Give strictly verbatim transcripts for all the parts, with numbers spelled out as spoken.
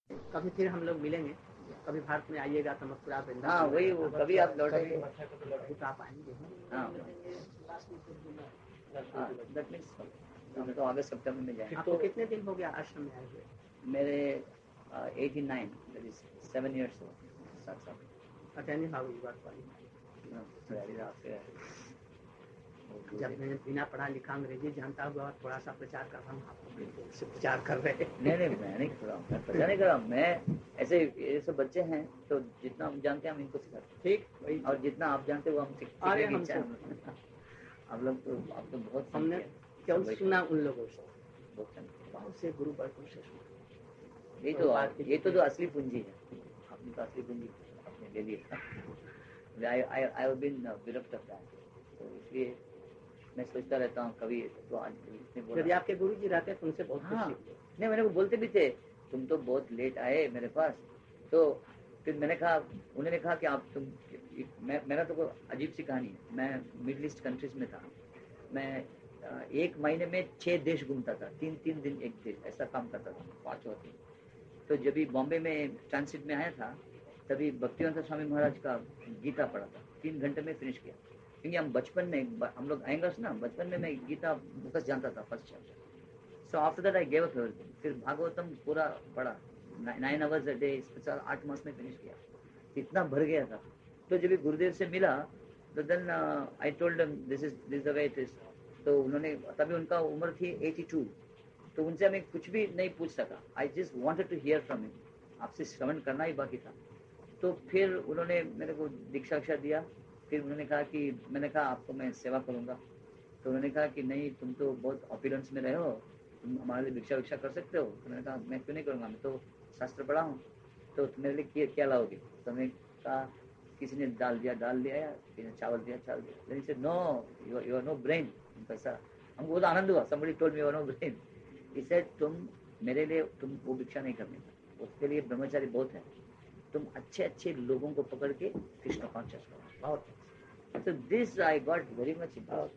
कभी फिर हम लोग मिलेंगे, कभी भारत में आइएगा तो मथुरा वृंदावन। हाँ वही वो, कभी आप लौटेंगे तो आप आएंगे। हाँ दैट मीन्स हम तो अगस्त सितंबर में जाएंगे। आपको कितने दिन हो गया आश्रम में आए हुए? मेरे eighty nine, that is seven years हो, सात साल। अटेंड हाउ यू वर्क वाली जब मैं बिना पढ़ा लिखा अंग्रेजी जानता हुआ और थोड़ा सा प्रचार कर रहा हूँ, आपको बिल्कुल से प्रचार कर रहे हैं। नहीं नहीं मैं नहीं कर रहा हूँ, मैं प्रचार नहीं कर रहा हूँ। मैं ऐसे ऐसे बच्चे हैं तो जितना हम जानते हैं हम इनको सिखाते। ठीक वही, और जितना आप जानते हो हम सीखने की इच्छा है। आप लोग तो आप तो बहुत हमने क्यों सुना उन लोगों से, बहुत से गुरु वर्गों से सुना। ये तो ये तो जो असली पूंजी है, अपनी तो असली पूंजी अपने ले लिए। I I I have been विरक्त ऑफ दैट, तो इसलिए मैं सोचता रहता हूँ कभी तो आज इसने बोला यदि आपके गुरु जी रहते तो उनसे बहुत हाँ खुशी। नहीं मैंने वो बोलते भी थे तुम तो बहुत लेट आए मेरे पास, तो फिर मैंने कहा उन्होंने कहा कि आप तुम मैं मेरा तो कोई अजीब सी कहानी है। मैं मिडिल ईस्ट कंट्रीज में था, मैं एक महीने में छह देश घूमता था, तीन तीन दिन एक देश, ऐसा काम करता था पाँचों दिन। तो जब भी बॉम्बे में ट्रांसिट में आया था तभी भक्तिवेदांत स्वामी महाराज का गीता पढ़ा था, तीन घंटे में फिनिश किया। क्योंकि हम बचपन में हम लोग आएंगे ना, बचपन में मैं गीता मुखस्त जानता था first chapter. So after that I gave up everything. फिर भागवतम पूरा पढ़ा नाइन आवर्स अ डे, आठ मास में फिनिश किया, इतना भर गया था। तो जब गुरुदेव से मिला तो then I told them this is this the way it is. तो उन्होंने तभी उनका उम्र थी एटी टू, तो उनसे मैं कुछ भी नहीं पूछ सका। I just wanted to hear from him, आपसे श्रवण करना ही बाकी था। तो फिर उन्होंने मेरे को दीक्षा वीक्षा दिया। फिर उन्होंने कहा कि मैंने कहा आपको मैं सेवा करूंगा। तो उन्होंने कहा कि नहीं तुम तो बहुत ऑपुलेंस में रहे हो, तुम हमारे लिए भिक्षा भिक्षा कर सकते हो। तो मैंने कहा मैं क्यों नहीं करूँगा, मैं तो शास्त्र पढ़ा हूँ, तो मेरे लिए क्या क्या लाओगे। तो मैंने कहा किसी ने दाल दिया दाल दिया, या किसी ने चावल दिया चावल दिया। लेकिन से no you you are no brain, पैसा हमको बहुत आनंद हुआ। somebody told me you are no brain. He said तुम मेरे लिए तुम वो भिक्षा नहीं करने का, उसके लिए ब्रह्मचारी बहुत है, तुम अच्छे अच्छे लोगों को पकड़ के कृष्ण कॉन्शियस करो। बहुत so this I got very much involved.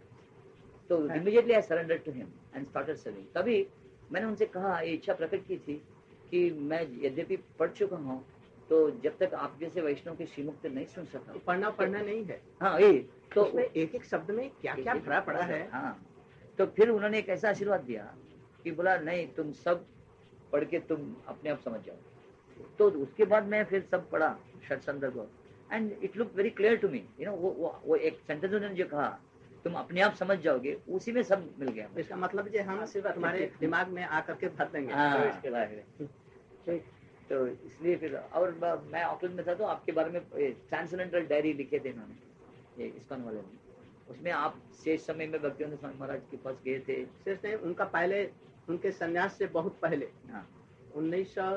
So immediately I surrendered to him and started serving. तभी मैंने उनसे कहा, ये इच्छा प्रकट की थी कि मैं यद्यपि पढ़ चुका हूँ तो जब तक आप जैसे वैष्णव की श्रीमुक्त नहीं सुन सकता। तो पढ़ना पढ़ना नहीं है, हाँ ये तो एक एक शब्द में क्या क्या भरा पड़ा है। हाँ तो फिर उन्होंने एक ऐसा आशीर्वाद दिया कि बोला नहीं तुम सब पढ़ के तुम अपने आप समझ जाओ। तो उसके बाद मैं फिर सब पढ़ा षट संदर्भ, and it look very clear to me. You know वो वो वो एक सेंटेंस उन्होंने जो कहा तुम अपने आप समझ जाओगे, उसी में सब मिल गया। इसका मतलब जो हम तुम्हारे दिमाग में आकर के भर देंगे। हाँ तो इसलिए फिर और मैं ऑकलैंड में था तो आपके बारे में ट्रांसेंडेंटल डायरी लिखे थे इन्होंने, ये इस्कॉन वाले ने। उसमें आप शेष समय में भक्तिवेदांत स्वामी महाराज के पास गए थे। शेष नहीं, उनका पहले उनके संन्यास से बहुत पहले उन्नीस सौ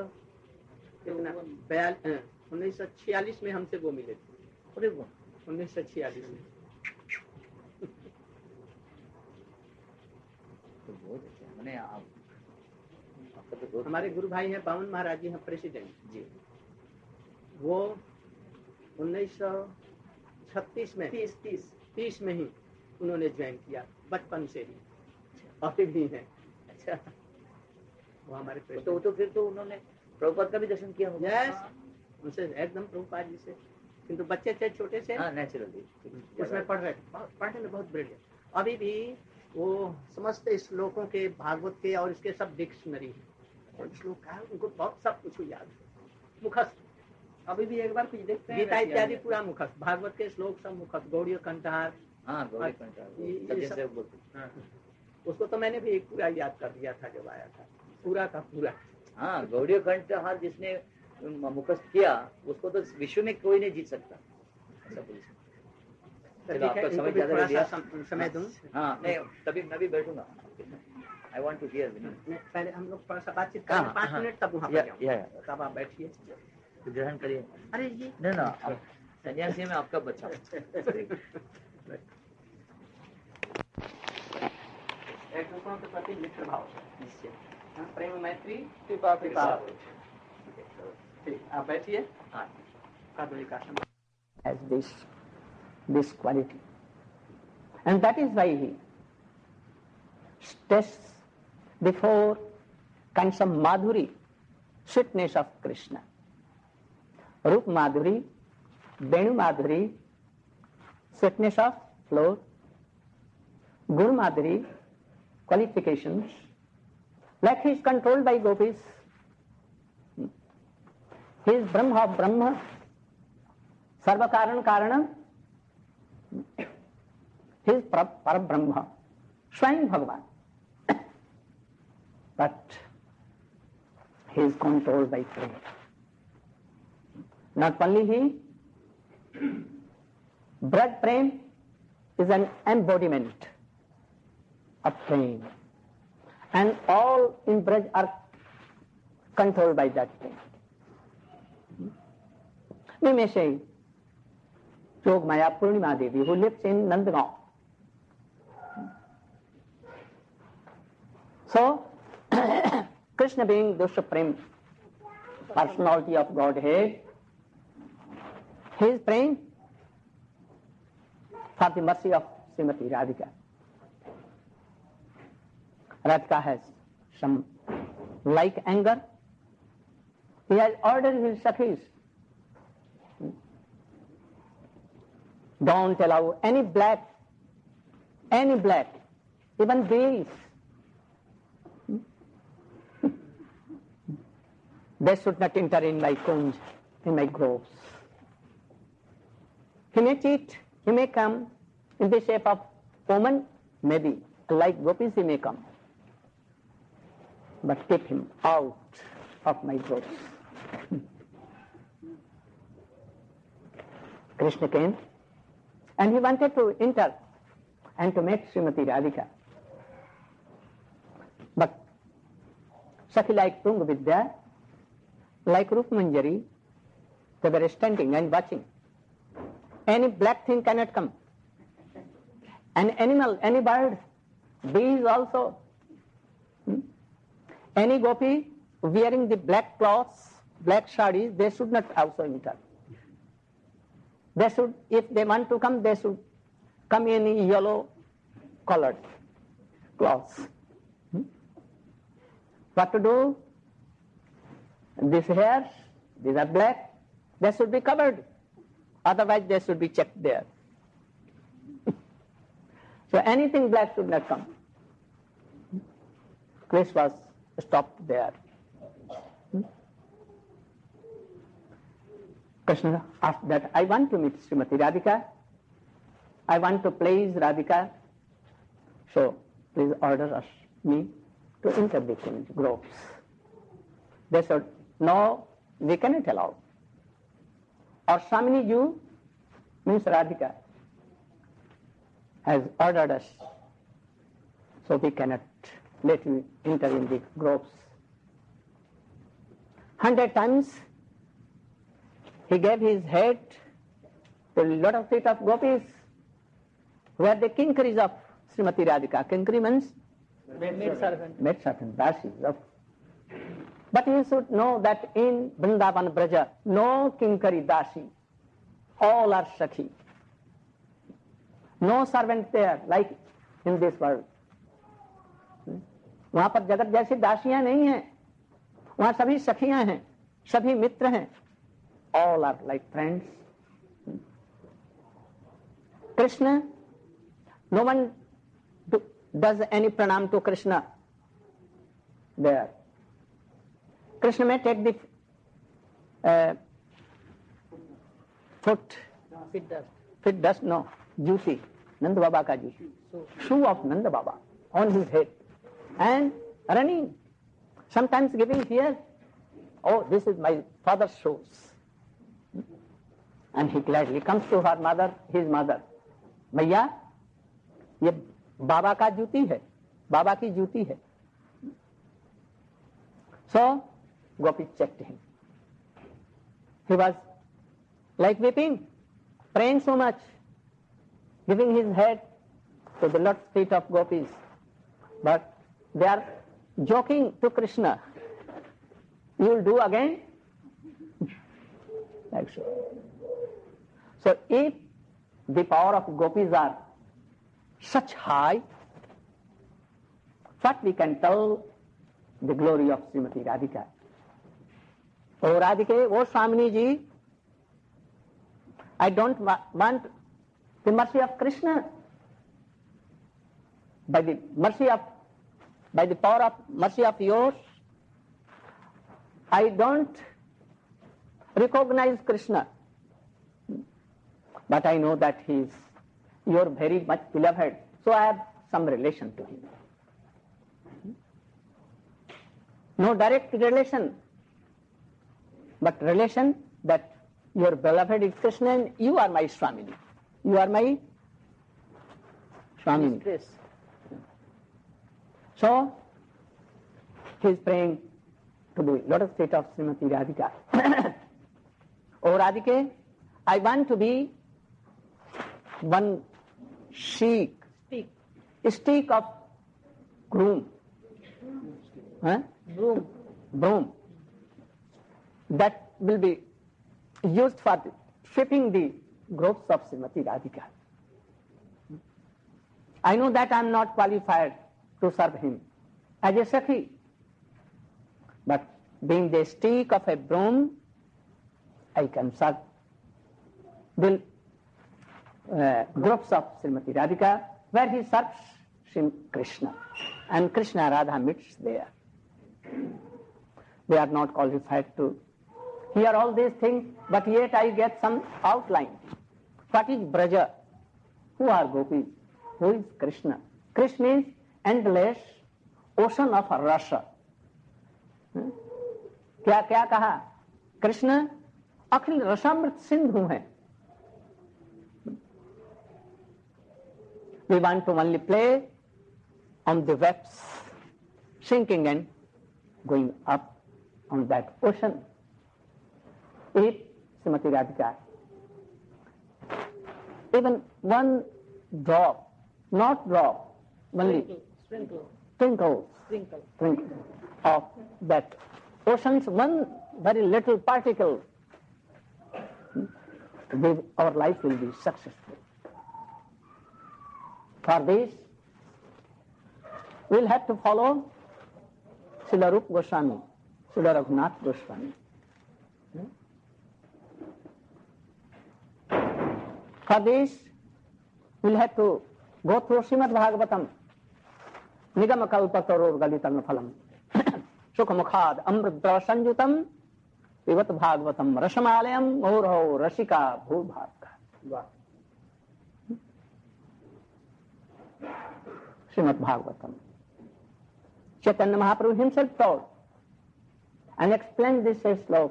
उन्नीस सौ छियालीस में हमसे वो मिले थे। अरे वो उन्नीस सौ छियालीस में तो बहुत अच्छा। मैंने आप तो हमारे गुरु भाई हैं बावन महाराज जी हैं प्रेसिडेंट जी, वो उन्नीस सौ छत्तीस में तीस तीस तीस में ही उन्होंने ज्वाइन किया, बचपन से ही अभी भी हैं। अच्छा वो हमारे तो तो फिर तो उन्होंने प्रभुपाद का भी दर्शन किया होगा। यस, उनसे एकदम प्रभुपाद जी से, किंतु बच्चे थे छोटे से। हाँ नेचुरली उसमें पढ़ रहे, पढ़ने में बहुत ब्रिलियंट। अभी भी वो समस्त श्लोकों के भागवत के और इसके सब डिक्शनरी और श्लोक है, उनको बहुत सब कुछ याद है। मुखस्त अभी भी एक बार कुछ देखते हैं, गीता इत्यादि पूरा मुखस्त, भागवत के श्लोक सब मुखस्त, गौड़ीय कंठार। हाँ गौड़ीय कंठार उसको तो मैंने भी पूरा याद कर दिया था जब आया था, पूरा का पूरा। हाँ गौड़ीय कंठार जिसने मुखस्त किया उसको तो विश्व में कोई नहीं जीत सकता। चलो आपका समय ज्यादा ले लिया, समय दूं? हाँ नहीं तभी मैं भी बैठूंगा। I want to hear. पहले हम लोग थोड़ा सा बातचीत करें पाँच मिनट, तब वहाँ पर जाऊँ, तब आप बैठिए ग्रहण करिए। अरे ये नहीं ना सन्यासी में आपका बच्चा एक दूसरों के प्रति मित्र भाव निश्चय, प्रेम मैत्री कृपा कृपा। ठीक, आप बैठिए। हाँ has this this quality, and that is why he tests before kinds of madhuri sweetness of Krishna. Rup Madhuri, Venu Madhuri, sweetness of flow. Gur Madhuri, qualifications. Like he is controlled by gopis. He is Brahma of Brahma, Sarva Karan Karanam. He is Parabrahma, Swayam Bhagavan. But he is controlled by prema. Not only he, Braj Prem is an embodiment of prema. And all in Braj are controlled by that prema. We may say, Jogmaya Purnima Devi, who lives in Nandagaon. So, Krishna being the supreme personality of Godhead, he is praying for the mercy of Srimati Radhika. Radhika has some like anger. He has ordered his sakhis, don't allow any black, any black, even these. They should not enter in my kunj, in my groves. He may cheat, he may come in the shape of woman, maybe, like gopis he may come. But keep him out of my groves. Krishna came and he wanted to enter and to meet Srimati Radhika. But Sakhi like Tunga Vidya, like Rup Manjari, they were standing and watching. Any black thing cannot come. An animal, any bird, bees also. Hmm? Any gopi wearing the black cloths, black sarees, they should not also enter. They should, if they want to come, they should come in yellow colored cloths. Hmm? What to do? These hairs, these are black, they should be covered. Otherwise they should be checked there. So anything black should not come. Krishna was stopped there. Hmm? Krishna asked that, I want to meet Srimati Radhika. I want to please Radhika. So please order us, me, to enter the groves. They said, no, we cannot allow. Or Samini Ju, means Radhika, has ordered us, so we cannot let you enter in the groves. Hundred times he gave his head to a lot of feet of gopis, who are the kinkaris of Srimati Radhika. Kinkari means maid servant, maid servant, dasis of. But you should know that in Vrindavan Braja, no kinkari dasi, all are sakhi. No servant there like in this world. वहां पर जगत जैसी दासियां नहीं हैं, वहां सभी सखियां हैं, सभी मित्र हैं. All are like friends. Krishna, no one do, does any pranam to Krishna there. Krishna may take the uh, foot, Fit dust. Fit dust, no, juti, Nanda Baba ka juti, shoe of Nanda Baba on his head, and running, sometimes giving here, oh, this is my father's shoes. And he gladly comes to her mother, his mother. Maiya, ये बाबा का जूती है, बाबा की जूती है. So, Gopi checked him. He was like weeping, praying so much, giving his head to the lotus feet of gopis. But they are joking to Krishna. You will do again? Like so. So if the power of gopis are such high, what we can tell the glory of Srimati Radhika? Oh Radhike, oh Swamini ji, I don't wa- want the mercy of Krishna. By the mercy of, by the power of mercy of yours, I don't recognize Krishna. But I know that he is your very much beloved, so I have some relation to him. No direct relation, but relation that your beloved is Krishna and you are my Swamini. You are my Swamini. Mistress. So, he is praying to the lotus feet of Srimati Radhika. Oh Radhike, I want to be one sheik, Speak. stick of groom, huh? Broom. broom, that will be used for the, sweeping the groves of Srimati Radhika. I know that I am not qualified to serve him as a Sakhi, but being the stick of a broom, I can serve the uh, groves of Srimati Radhika, where he serves Sri Krishna, and Krishna Radha meets there. They are not qualified to hear all these things, but yet I get some outline. What is Braja? Who are gopis? Who is Krishna? Krishna is endless ocean of rasa. Hmm? क्या क्या कहा? कृष्ण अखिल रसामृत सिंधु है. We want to only play on the waves, sinking and going up on that ocean. If Srimati Radhika, even one drop, not drop, only Sprinkle. twinkles, Sprinkle. twinkle of that ocean's one very little particle, we, our life will be successful. For this, we'll have to follow Srila Rupa Goswami, Srila Raghunath Goswami. For this, we'll have to go through Srimad Bhagavatam, Nigama Kalpataror Galitam Phalam, Sukhamukhad Amrudra Sanjutam, Vivat Bhagavatam Rasamalayam, Maurho Rasika Bhulbhaka. Srimad Bhagavatam. Chaitanya Mahaprabhu himself told and explained this sloka.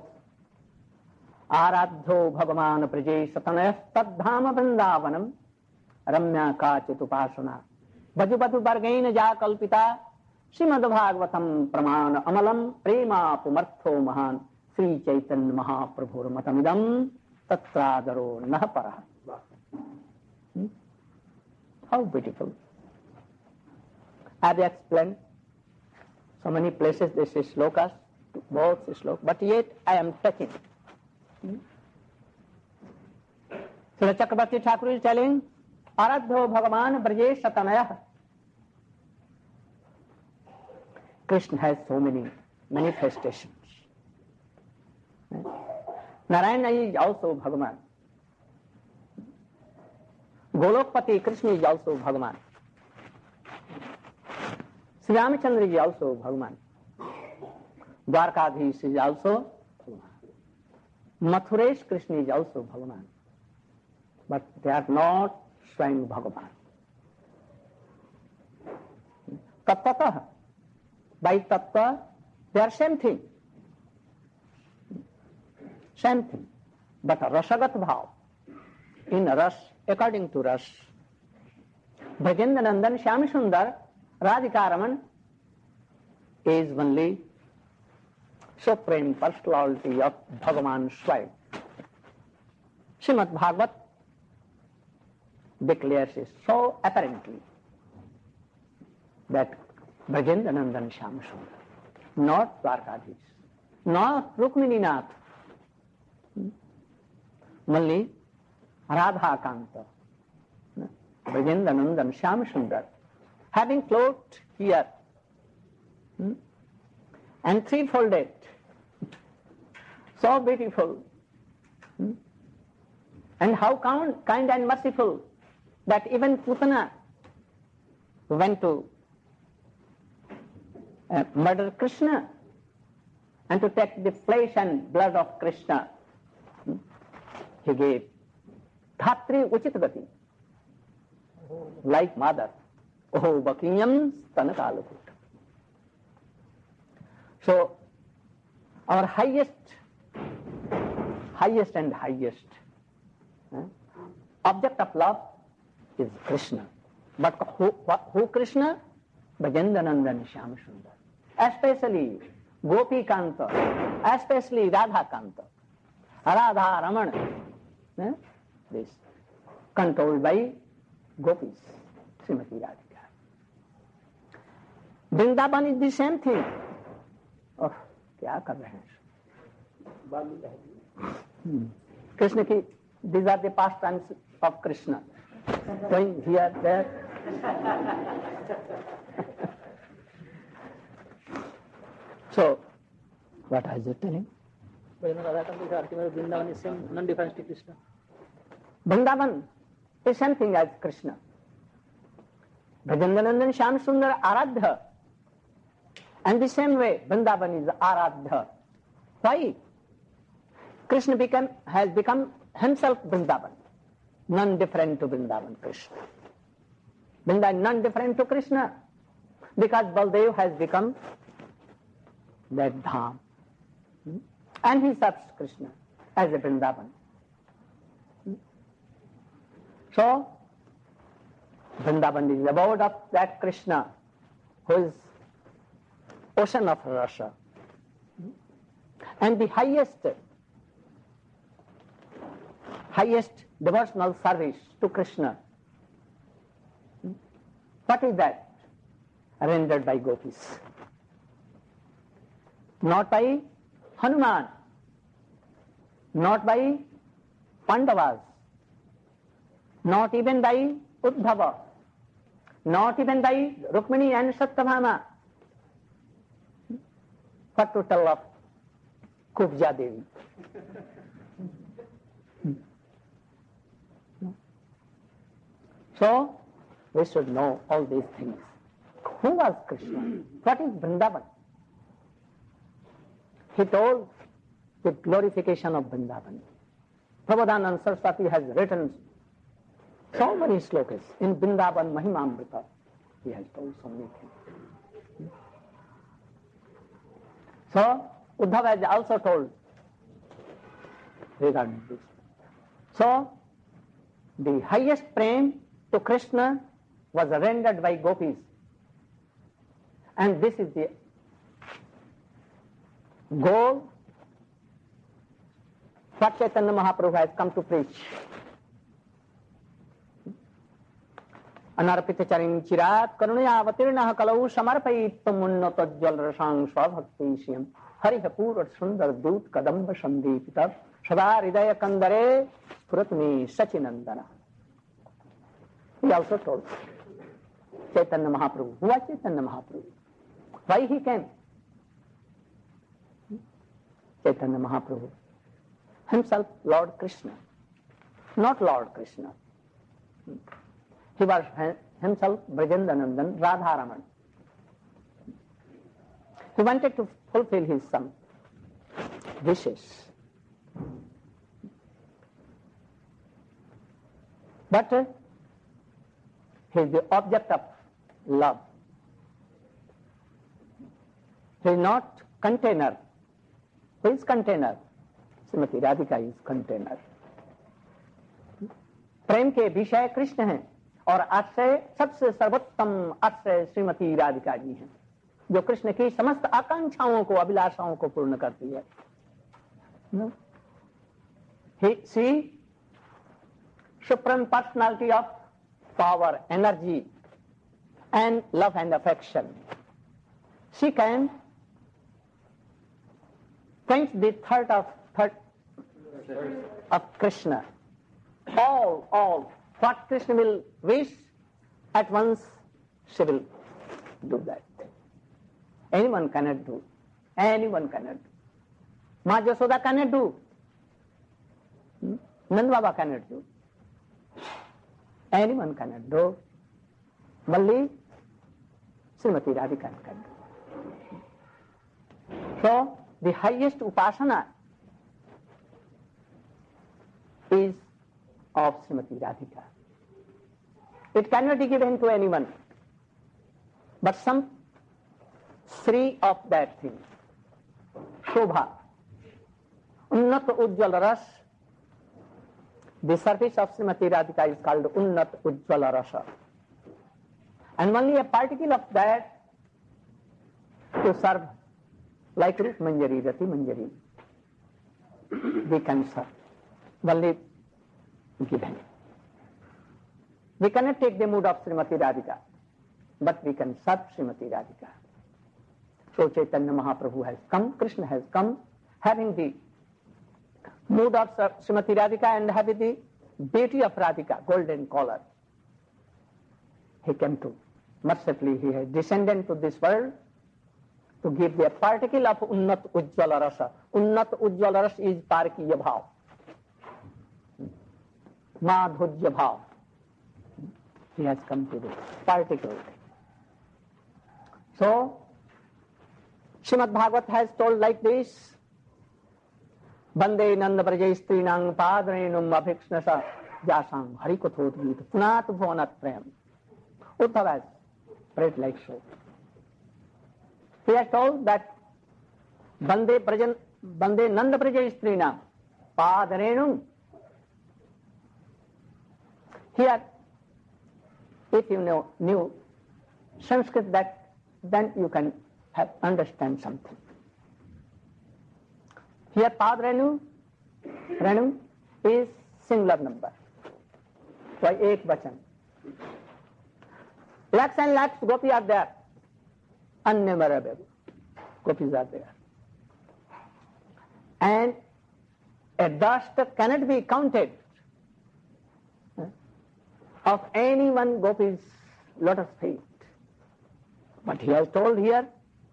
Aradho Bhagavan Praje Satanayas Tadhama Vrindavanam Ramya Kachitupasana Bhajubatu Bargaina Jakalpita Srimad Bhagavatam Pramana Amalam Prema Pumartho Mahan Sri Chaitanya Mahaprabhu Matamidam Tatradaro Nahapara. Hmm? How beautiful. I have explained so many places this is slokas, both slokas, but yet I am touching. Hmm? So the Chakrabarti Thakur is telling, Aradho Bhagavan Braje Satanayah. Krishna has so many manifestations. Narayana is also Bhagavan. Golokpati Krishna is also Bhagavan. Sri Ramachandra is also Bhagavan. Dwarkadhish is also Bhagavan. Mathuresh Krishna is also Bhagavan. But they are not Swayam Bhagavan. Tattatah, by tattva, they are same thing. Same thing. But rasagat bhav, in ras, according to ras. Bhajendra Nandan Shyam Sundar Radhika Raman is only supreme personality of Bhagavan Swayam. Srimad Bhagavat declares it so apparently that Brajendra Nandan Shyam Sundar, not Dwarkadhish, not Rukmini Nath, only Radha Kanta, Brajendra Nandan Shyam Sundar, having float here and three-folded so beautiful. Hmm? And how kind and merciful that even Putana went to uh, murder Krishna and to take the flesh and blood of Krishna. Hmm? He gave Dhatri Uchitagati, like mother. Oh, Bakiyam Stanakalukuta. So, our highest, highest and highest eh, object of love is Krishna. But who, who Krishna? Bhajandanandan Shyam Sundar. Especially Gopi Kanta, especially Radha Kanta. Radha Ramana. Eh? This controlled by Gopis, Srimati Radhika. Vrindavan is the same thing. Oh, क्या कर रहे हैं कृष्ण की these are the pastimes of Krishna, going here, there. So, what I was telling? Vrindavan is same, non-difference to Krishna. Vrindavan is same thing as Krishna. Bhajandanandan Shyam Sundar Aradha. And the same way, Vrindavan is Aradha. Why? Krishna become, has become himself Vrindavan, non-different to Vrindavan Krishna. Vrindavan non-different to Krishna, because Baldev has become that Dham. And he serves Krishna as a Vrindavan. So, Vrindavan is the abode of that Krishna who is ocean of rasa. And the highest, highest devotional service to Krishna, what is that? Rendered by gopis. Not by Hanuman, not by Pandavas, not even by Uddhava, not even by Rukmini and Satyabhama. What to tell of Kubja Devi? So, we should know all these things. Who was Krishna? What is Vrindavan? He told the glorification of Vrindavan. Prabodhananda Saraswati has written so many slokas in Vrindavan Mahimamrita. He has told so many things. So, Uddhava has also told regarding this. So, the highest prem to Krishna was rendered by gopis. And this is the goal what Chaitanya Mahaprabhu has come to preach. Anarpita charin chirat karunaya avatirnaha kalau samarpayittam unnata jalrasang svabhaktishyam hariha purat sundar dut kadamba sandipita sada hridaya kandare puratmi sachinandana. He also told Chaitanya Mahaprabhu. Who was Chaitanya Mahaprabhu? Why he came? Chaitanya Mahaprabhu himself Lord Krishna, not Lord Krishna. He was himself Brajandanandan Radharaman. He wanted to fulfill his some wishes. But uh, he is the object of love. He is not container. Who is container? Srimati Radhika is container. प्रेम के विषय कृष्ण हैं और आश्रय सबसे सर्वोत्तम आश्रय श्रीमती राधिका जी हैं, जो कृष्ण की समस्त आकांक्षाओं को अभिलाषाओं को पूर्ण करती है. He, she, supreme personality of power, energy, and love and affection. She can quench the thirst of thirst of Krishna. All, all, what Krishna will wish, at once she will do that. Anyone cannot do. Anyone cannot do. Ma Yasoda cannot do. Nand Baba cannot do. Anyone cannot do. Only Srimati Radhika can do. So, the highest upasana is of Srimati Radhika. It cannot be given to anyone, but some three of that thing. Shobha, Unnat Ujjwala Ras. The service of Srimati Radhika is called Unnat Ujjwala Rasa. And only a particle of that to serve like Rup Manjari, Rati Manjari. They can serve. Only given. We cannot take the mood of Srimati Radhika, but we can serve Srimati Radhika. So Chaitanya Mahaprabhu has come, Krishna has come, having the mood of Srimati Radhika and having the beauty of Radhika, golden collar. He came to, mercifully he has descended to this world to give the particle of Unnat Ujjwala Rasa. Unnat Ujjwala Rasa is Tarakiya Bhav. Madhurya Bhav. He has come to this particle. So, Srimad Bhagavat has told like this, Bande Nanda Brajai Strinang Padrenum Abhikshnasa Jasang Harikothot Gita Punat Bhonat Prem. Uddhav has prayed like so. He has told that Bande Brajan Bande Nanda Brajai Strinang Padrenum. Here, if you know knew Sanskrit, that then you can have understand something. Here Pad Renu, Renu is singular number. Why ek vachan. Lakhs and lakhs gopis are there. Unnumerable gopis are there. And a dust cannot be counted of any one gopi's lotus feet. But he has told here,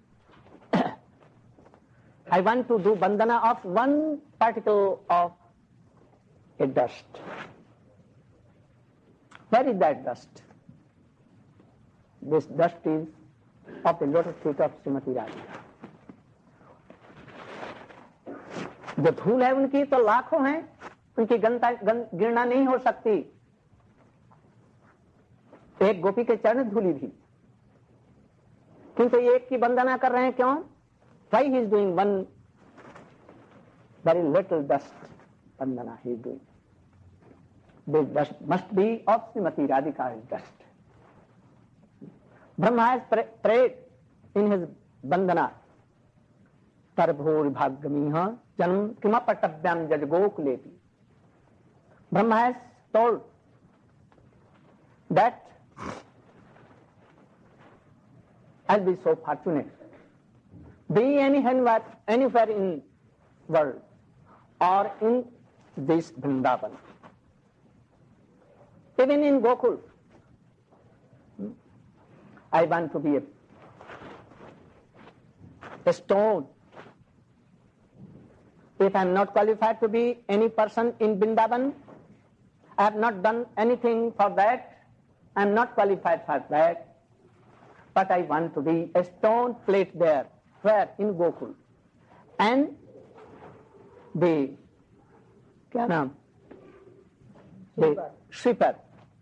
I want to do bandhana of one particle of a dust. Where is that dust? This dust is of the lotus feet of Srimati Radhika. जो धूल है उनकी तो लाखों हैं, उनकी गणता गिनना नहीं हो सकती. एक गोपी के चरण धूली भी, किंतु एक की वंदना कर रहे हैं. क्यों? Why he is doing one very little dust vandana he is doing. This dust must be of Srimati Radhika's dust. Brahma has prayed in his vandana, Tarbhur Bhagamiha Janam Kimapatavyam Jadgokuleti. Brahma has told that I'll be so fortunate. Be anywhere, anywhere in world or in this Vrindavan. Even in Gokul, I want to be a, a stone. If I am not qualified to be any person in Vrindavan, I have not done anything for that, I am not qualified for that, but I want to be a stone plate there. Where? In Gokul. And the, kya naam? The sweeper.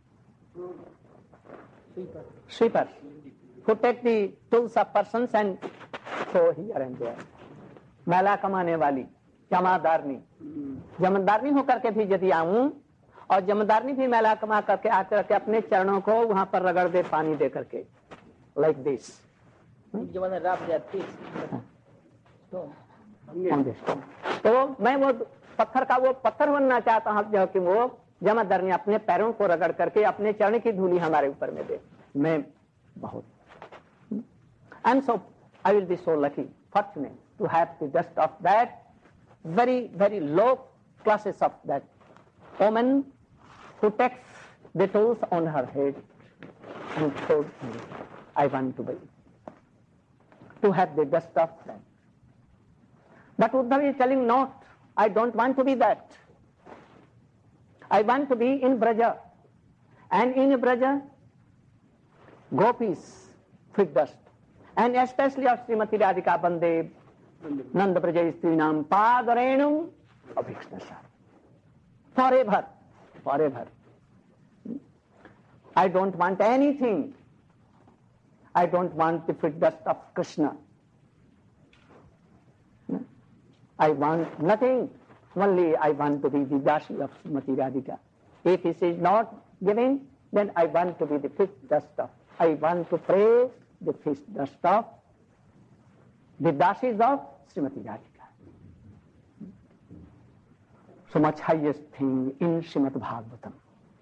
Sweeper. Who take the tools of persons and throw here and there. मैला कमाने वाली जमादारनी. जमादारनी होकर के भी यदि आऊं और जमादारनी भी मैला कमा करके आकर के अपने चरणों को वहां पर रगड़ दे पानी दे करके. Like this. You want to wrap that piece? Stone. On this stone. तो मैं वो पत्थर का वो पत्थर बनना चाहता हूँ जो कि वो जमादारनी अपने पैरों को रगड़ करके अपने चरण की धूली हमारे ऊपर में दे. मैं बहुत. And so I will be so lucky, fortunate to have the dust of that very, very low classes of that woman who takes the tools on her head and throws me. I want to be, to have the dust of that. But Uddhava is telling, not, I don't want to be that. I want to be in Braja. And in Braja, gopis, fig dust. And especially of Srimati Radhika Bande, Nanda Braja Istrinam, Padarenum, Abhikshnasa. Forever, forever. I don't want anything. I don't want the fig dust of Krishna. I want nothing. Only I want to be the Dasi of Srimati Radhika. If this is not given, then I want to be the fig dust of. I want to praise the fig dust of the Dasis of Srimati Radhika. So much highest thing in Srimad Bhagavatam.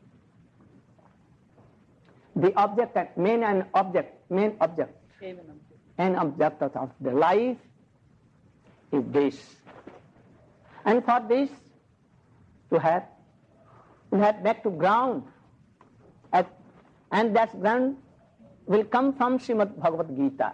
The object, main and object, main object, and object of the life is this. And for this, to have, to have back to ground, at, and that ground will come from Srimad Bhagavad Gita.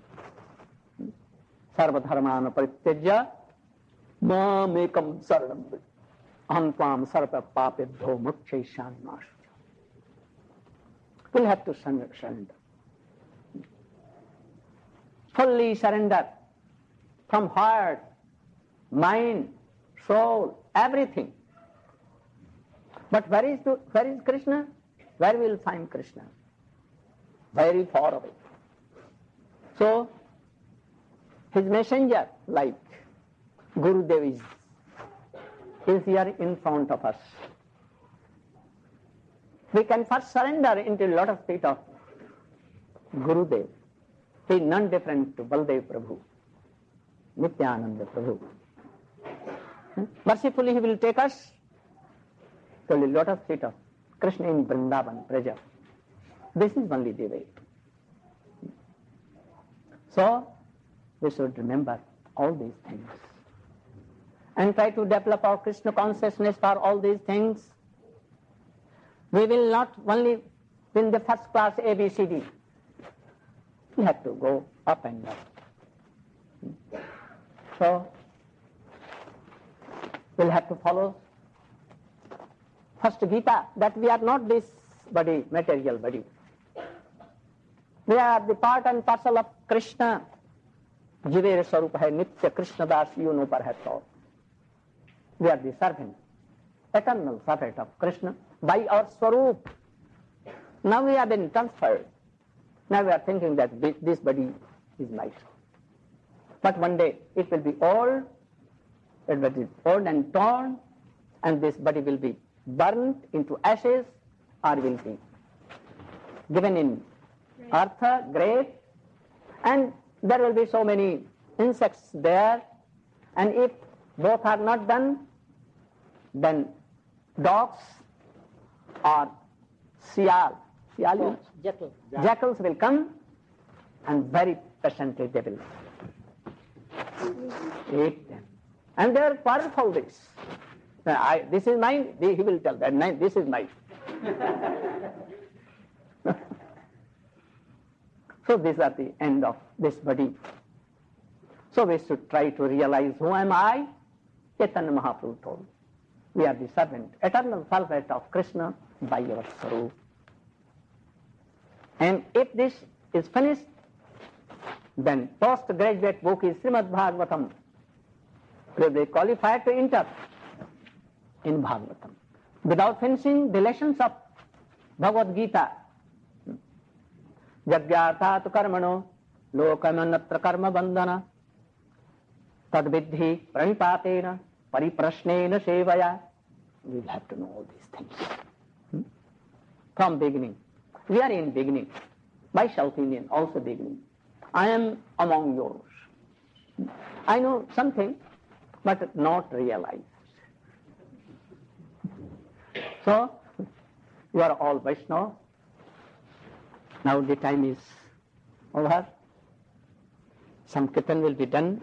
Sarva dharmana parityajya mamekam saranam aham tvam sarva papebhyo mukshayishan masu. We'll have to surrender. Fully surrender from heart, mind, soul, everything. But where is, the, where is Krishna? Where will find Krishna? Very far away. So, his messenger, like Gurudev is, is here in front of us. We can first surrender into a lot of state of Gurudev. He is none different to Baldev Prabhu, Nityananda Prabhu. Hmm? Mercifully he will take us to a lot of state of Krishna in Vrindavan, Braja. This is only the way. So, we should remember all these things and try to develop our Krishna consciousness for all these things. We will not only win the first class A B C D. We have to go up and up. So, we'll have to follow first Gita, that we are not this body, material body. We are the part and parcel of Krishna. Jiver Sarup hai Nitya Krishna Das, you know perhaps all. We are the servant, eternal servant of Krishna by our Swarup. Now we have been transferred. Now we are thinking that this body is my soul. But one day it will be old, it will be old and torn, and this body will be burnt into ashes or will be given in earth, grave, and there will be so many insects there, and if both are not done, then dogs or sial, sial Jackal. jackals will come and very patiently they will eat them. And they are powerful this. Now, I, this is mine, he will tell that, no, this is mine. So these are the end of this body. So we should try to realize, who am I? Chaitanya Mahaprabhu told. We are the servant, eternal servant of Krishna by our Sarup. And if this is finished, then postgraduate book is Srimad Bhagavatam. We will be qualified to enter in Bhagavatam. Without finishing the lessons of Bhagavad Gita, Jagyarthat karmano lokamanatra karma bandhana tadvidhi pranipatena pariprashnena sevaya. We will have to know all these things. Hmm? From beginning. We are in beginning. By South Indian also beginning. I am among yours. I know something, but not realized. So, you are all Vaishnava. Now the time is over. Some kirtan will be done.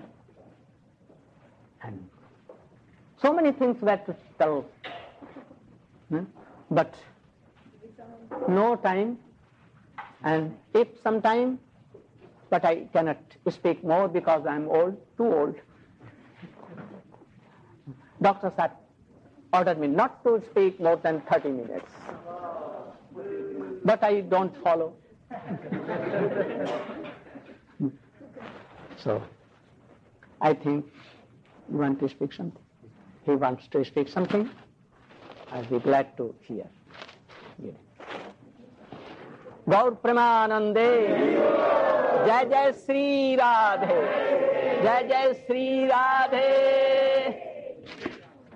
And so many things were to tell. Hmm? But no time. And if some time, but I cannot speak more because I am old, too old. Doctors had ordered me not to speak more than thirty minutes. But I don't follow. So, I think you want to speak something. He wants to speak something. I'll be glad to hear. Yeah. Gaur Premanande, Jai Jai Sri Radhe, Jai Jai Sri Radhe.